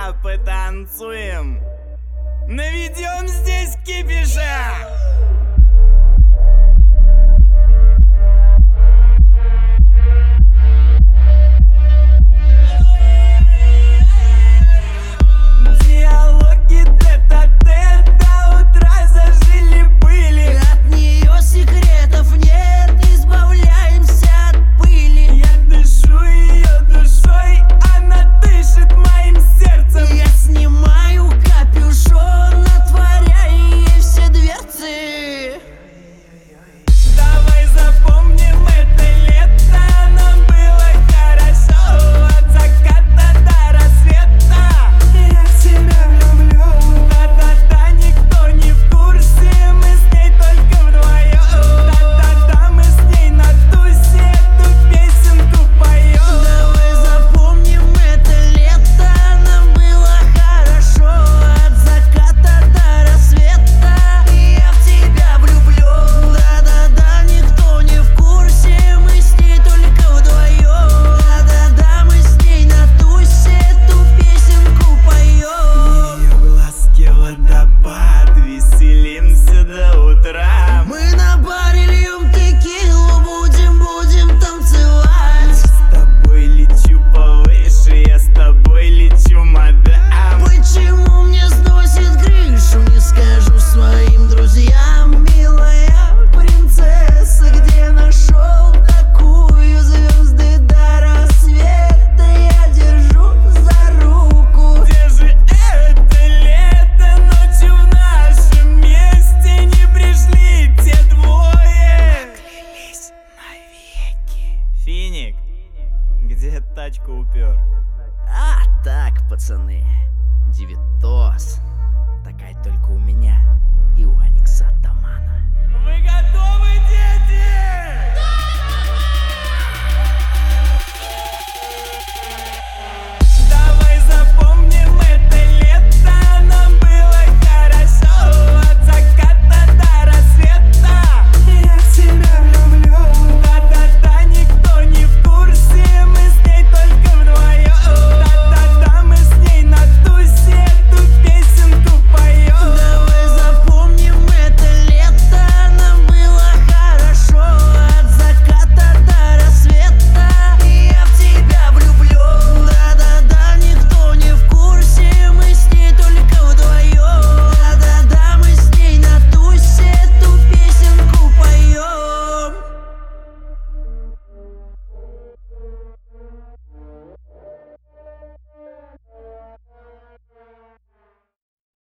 потанцуем, наведем здесь кипиша. Диалоги тет-а-тет до утра зажили-были. От нее секретов нет, избавляемся от пыли. Я дышу ее душой, она дышит моим сердцем. Я снимаю капюшон, отворяя ей все дверцы. Давай запомним это лето, нам было хорошо. От заката до рассвета я в тебя люблю. Да-да-да, никто не в курсе, мы с ней только вдвоем. Да-да-да, мы с ней на тусе эту песенку поем. Давай запомним это лето, нам было хорошо. От заката до рассвета я в тебя влюблю. Да-да-да, никто не в курсе, мы с ней только вдвоем. Да-да-да, мы с ней на тусе эту песенку поем. Ее глазки водопад, веселимся до утра. Мы на баре льем текилу, будем танцевать. С тобой лечу повыше, я с тобой лечу, мадам. Почему мне сносит крышу, не скажу своим друзьям. Милая принцесса, где нашел такую? Звезды до рассвета я держу за руку. Где же это лето? Ночью в нашем месте не пришли те двое. Клялись навеки. Финик, где тачку упер? А так, пацаны, девятос. Такая только у меня и у Алекса Атамана. Вы